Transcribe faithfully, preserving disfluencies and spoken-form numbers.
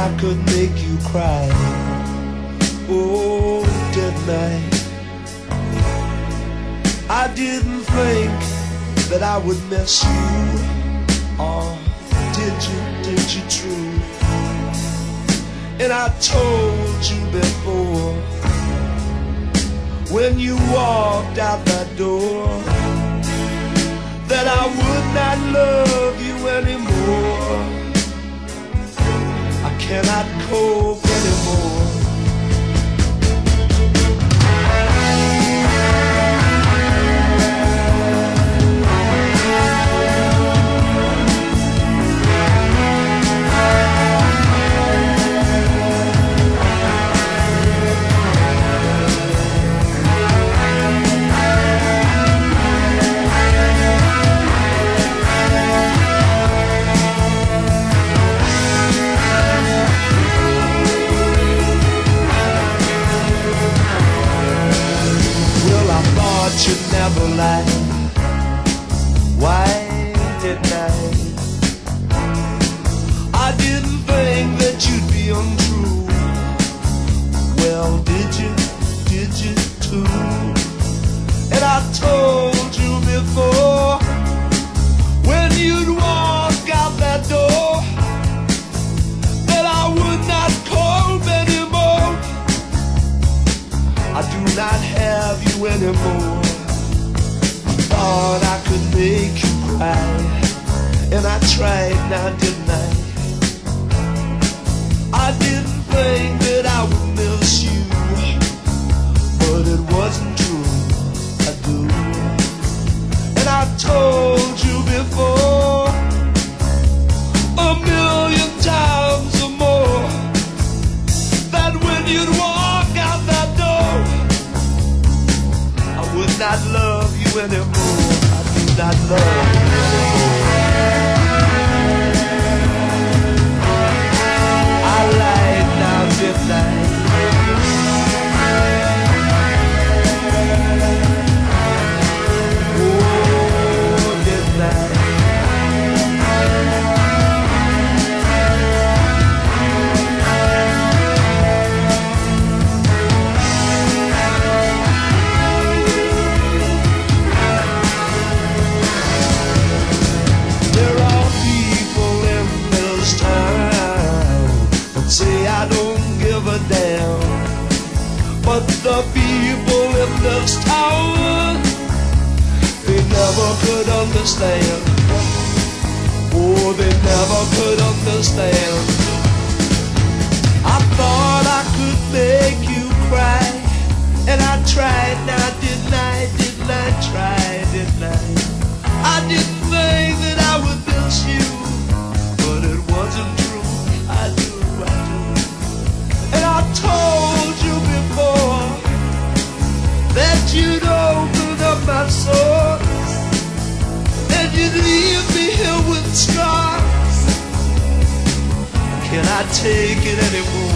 I could make you cry. Oh, didn't I? I didn't think that I would miss you. Or did you, did you true? And I told you before, when you walked out that door, that I would not love you anymore. I cannot cope anymore. You'd never lie. Why didn't I? I didn't think that you'd be untrue. Well, did you? Did you too? And I told you before, when you'd walk out that door, that I would not cope anymore. I do not have you anymore. Thought I could make you cry, and I tried, now didn't I? I didn't think that I would miss you, but it wasn't true, I do. And I told you before, a million times or more, that when you'd walk out that door, I would not love you anymore. I do not love you anymore. I lied, now didn't I? Oh, didn't I? Say I don't give a damn, but the people in this town, they never could understand. Oh, they never could understand. I thought I could make you cry, and I tried, now didn't I, didn't I try, didn't I? I didn't think that I would miss you, but it wasn't true, I do. And I told you before that you'd open up my soul, and you'd leave me here with scars. Can I take it anymore?